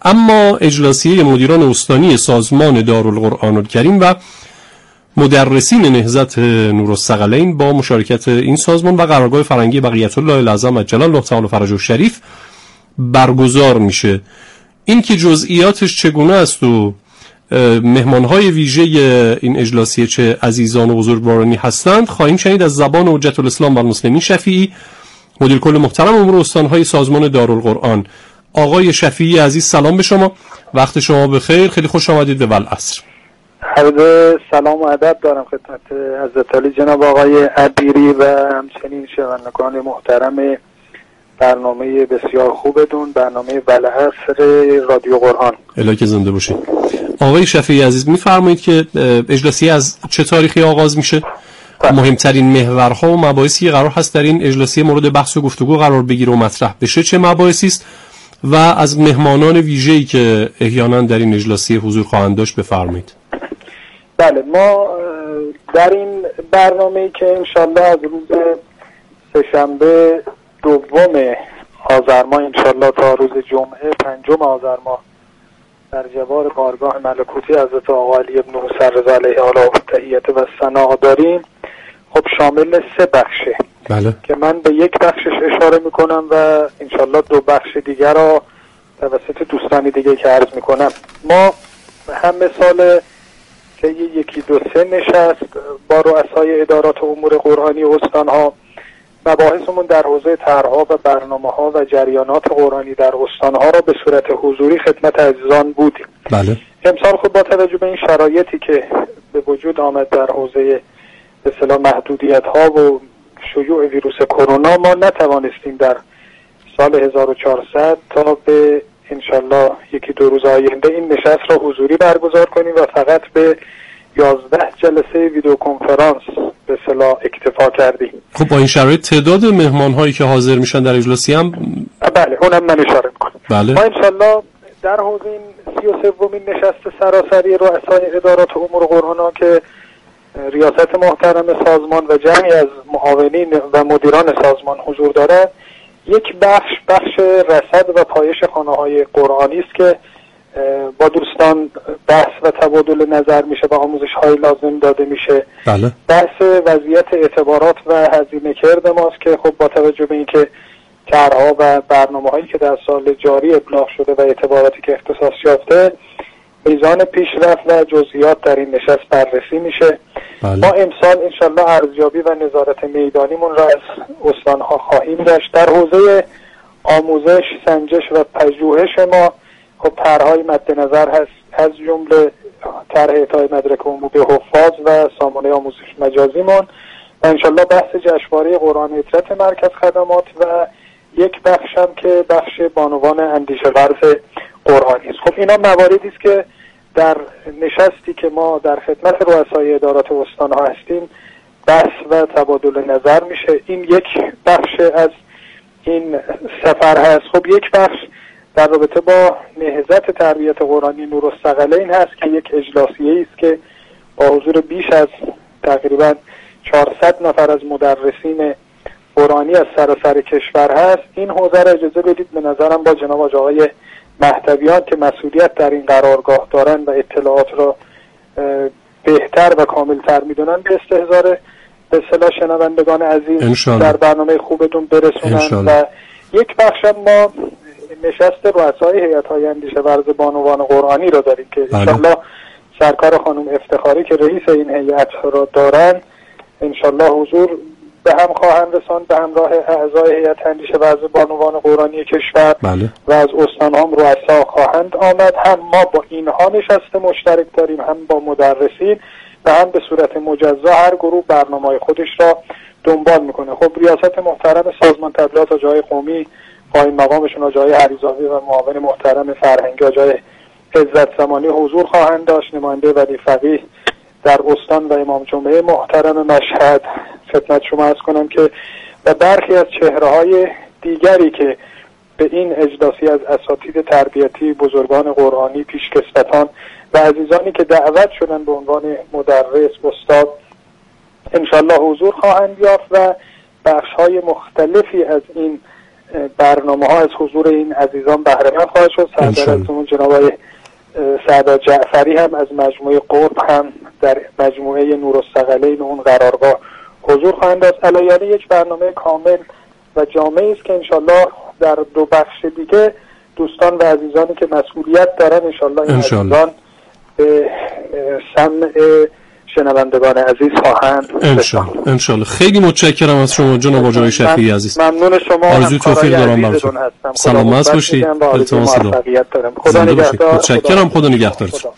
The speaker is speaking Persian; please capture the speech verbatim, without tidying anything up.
اما اجلاسیه مدیران استانی سازمان دارالقرآن الکریم و مدرسین نهضت نورالثقلین با مشارکت این سازمان و قرارگاه فرهنگی بقیت الله الاعظم عجل الله تعالی فرجه الشریف برگزار میشه. این که جزئیاتش چگونه است و مهمانهای ویژه این اجلاسیه چه عزیزان و بزرگوارانی هستند خواهیم شنید از زبان حجت الاسلام و المسلمین شفیعی، مدیر کل محترم امور استانهای سازمان دارالقرآن. آقای شفیعی عزیز سلام به شما، وقت شما بخیر، خیلی خوش آمدید به والعصر. عرض سلام و ادب دارم خدمت حضرت علی جناب آقای عبیری و همچنین شنوندگان محترم برنامه بسیار خوبتون، برنامه والعصر رادیو قرآن. الهی که زنده باشید. آقای شفیعی عزیز میفرمایید که اجلاسیه از چه تاریخی آغاز میشه؟ مهمترین محورها و مباحثی قرار هست در این اجلاسیه مورد بحث و گفتگو قرار بگیره و مطرح بشه چه مباحثی است و از مهمانان ویژه‌ای که احیانا در این اجلاسیه حضور خواهند داشت بفرمایید. بله، ما در این برنامه‌ای که انشالله از روز سه‌شنبه دوم آذر ماه انشالله تا روز جمعه پنجم آذر ماه در جوار بارگاه ملکوتی حضرت آقا علی بن موسی رضی علیه آله تحیت و ثنا داریم، خب شامل سه بخشه. بله. که من به یک بخشش اشاره میکنم و انشالله دو بخش دیگر را توسط دوستانی دیگه که عرض میکنم. ما هم مثال که یکی دو سه نشست با رؤسای ادارات امور قرآنی استانها، مباحثمون در حوزه طرح‌ها و برنامه‌ها و جریانات قرآنی در استانها را به صورت حضوری خدمت عزیزان بودیم. بله. امسال خب با توجه به این شرایطی که به وجود آمد در حوزه به اصطلاح محدودیت‌ها و شیوع ویروس کرونا، ما نتوانستیم در سال هزار و چهارصد تا به انشالله یکی دو روز آینده این نشست را حضوری برگزار کنیم و فقط به یازده جلسه ویدیو کنفرانس به اصطلاح اکتفا کردیم. خب با این شرایط تعداد مهمان هایی که حاضر میشن در اجلاسی هم بله اونم من اشاره میکنم. بله. ما انشالله در حوزه این سی و سومین نشست سراسری رؤسای ادارات امور قرآن که ریاست محترم سازمان و جمعی از معاونین و مدیران سازمان حضور دارد، یک بخش بخش رصد و پایش خانه‌های قرآنی است که با دوستان بحث و تبادل نظر میشه و آموزش‌های لازم داده میشه. بله. بحث وضعیت اعتبارات و هزینه کرد ماست که خب با توجه به اینکه طرح‌ها و برنامه‌هایی که در سال جاری ابلاغ شده و اعتباراتی که اختصاص یافته، میزان پیشرفت و جزئیات در این نشست بررسی میشه. بله. ما امسال انشالله ارزیابی و نظارت میدانیمون را از استان‌ها خواهیم داشت. در حوزه آموزش، سنجش و پژوهش ما خب طرح‌های مد نظر هست، از جمله طرح اعطای مدرک عمومی به حفاظ و سامانه آموزش مجازیمون و انشالله بحث جشنواره قرآن عطرت مرکز خدمات و یک بخش هم که بخش بانوان اندیشه ورز قرآنی است. خب اینا مواردی است که در نشستی که ما در خدمت رؤسای ادارات استان‌ها هستیم بحث و تبادل نظر میشه. این یک بخش از این سفر هست. خب یک بخش در رابطه با نهضت تربیت قرآنی نورالثقلین هست که یک اجلاسیه است که با حضور بیش از تقریبا چهارصد نفر از مدرسین قرآنی از سراسر کشور هست. این حوزه را اجازه بدید به نظرم با جناب آقای مهدویان که مسئولیت در این قرارگاه دارن و اطلاعات را بهتر و کاملتر میدونن به استحضار به اصطلاح شنوندگان عزیز انشالله. در برنامه خوبتون برسونن انشالله. و یک بخش ما نشست رؤسای هیئت‌های اندیشه ورز بانوان قرآنی را داریم که انشالله سرکار خانم افتخاری که رئیس این هیئت را دارن انشالله حضور به هم خواهند رساند به همراه اعضای هیئت اندیشه ورز بانوان قرآنی کشور. بله. و از استان هم رؤسا خواهند آمد. هم ما با اینها نشست مشترک داریم، هم با مدرسین و هم به صورت مجزا هر گروه برنامه‌های خودش را دنبال میکنه. خب ریاست محترم سازمان تبلیغات آجای قومی قائم مقامشون آجای حریزاوی و معاون محترم فرهنگی آجای عزت زمانی حضور خواهند داشت. نماینده ولی فقیه در استان و امام جمعه محترم مشهد خدمت شما عرض کنم که و برخی از چهره‌های دیگری که به این اجلاسی از اساتید تربیتی، بزرگان قرآنی، پیشکسوتان و عزیزانی که دعوت شدن به عنوان مدرس، استاد انشالله حضور خواهند یافت و بخش‌های مختلفی از این برنامه ها از حضور این عزیزان بهره مند خواهد شد. سردارتون جناب آقای سعداد جعفری هم از مجموعه قرب هم در مجموعه نورالثقلین اون قرارگاه حضور خواهند داشت. علیه یک برنامه کامل و جامعی است که انشالله در دو بخش دیگه دوستان و عزیزانی که مسئولیت دارن انشالله این عزیزان به سمع شنوندگان عزیز خواهند. انشالله انشالله. خیلی متشکرم از شما جناب آقای شفیعی عزیز. ممنون شما. آرزوی توفیق دارم براتون. سلامت باشید. التماس دارم. خدا نگهدار. متشکرم. خدا نگهدارتون.